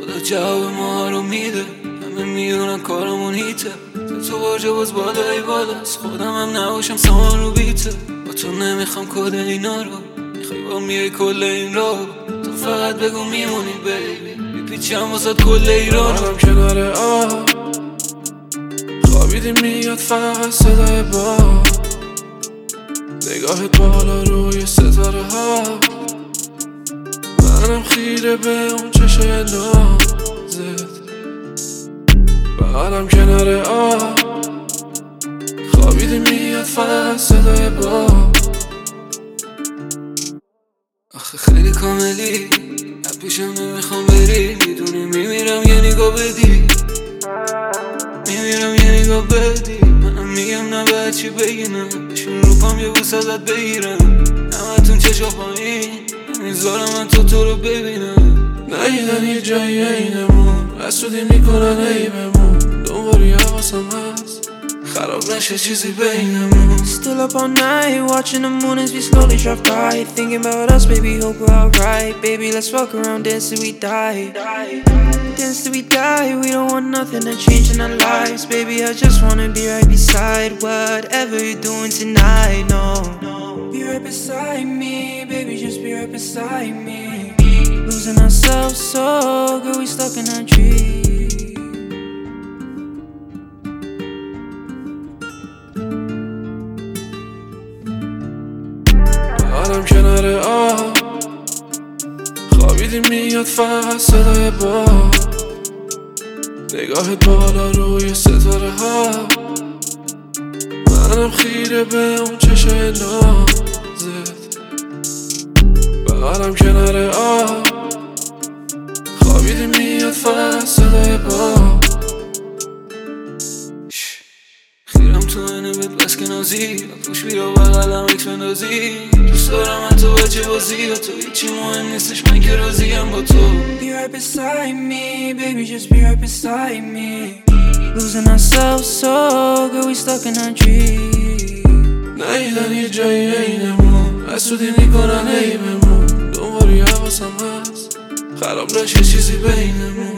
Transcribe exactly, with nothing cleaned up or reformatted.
خدا جواب ما رو میده، همه میدونن کارمون هیته. تو باجه باز بالای بالاست، خودم هم نباشم سامان رو بیته. با تو نمیخوام کد اینا رو، میخوای با میای کل این را. تو فقط بگو میمونی بیبی، میپیچم واسد کل ایران. منم کنار آب خوابیدی میاد فقط صدای باد، نگاهت بالا روی ستاره ها. منم خیره به اون چشای نازت. منم کنار آب خوابیدی میاد فقط صدای باد. آخه خیلی کاملی، پیشم نمیخوام بری، میدونی میمیرم یه نگاه بدی، میمیرم یه نگاه بدی. منم میگم نباید چی بگینم، بشین رو پام یه بوس ازت بگیرم. همتون چشا پایین نمیذارم من تو تو رو ببینم. نیدن یه جایی اینمون، حسودی میکنن ای بمون. دنبالی حواسم هست خراب نشه چیزی بینمون. Still up all night, watching the moon as we slowly drive by. Thinking about us, baby, hope we're alright. Baby, let's fuck around, dance till we die. Dance till we die, we don't want nothing to change in our lives. Baby, I just wanna be right beside whatever you're doing tonight, no. Be right beside me, baby, just be right beside me. Losing ourselves so good, we stuck in a dream. منم کنار آب خوابیدی میاد فقط صدای باد، نگاهت بالا روی ستاره ها. منم خیره به اون چشای نازت. منم کنار آب خوابیدی میاد فقط صدای باد. خیرم تو اینه بهت بس که نازی، پوش بیا بغلم اکس بندازی. دوست دارم من تو بچه بازی، و تو هیچی مهم نیستش من که راضیم با تو. Be right beside me, baby, just be right beside me. Losing ourselves so good, we stuck in a dream. نیدن یه جایی اینمون، حسودی میکنن ای بمون. دنبالی حواسم هست خراب نشه چیزی بینمون.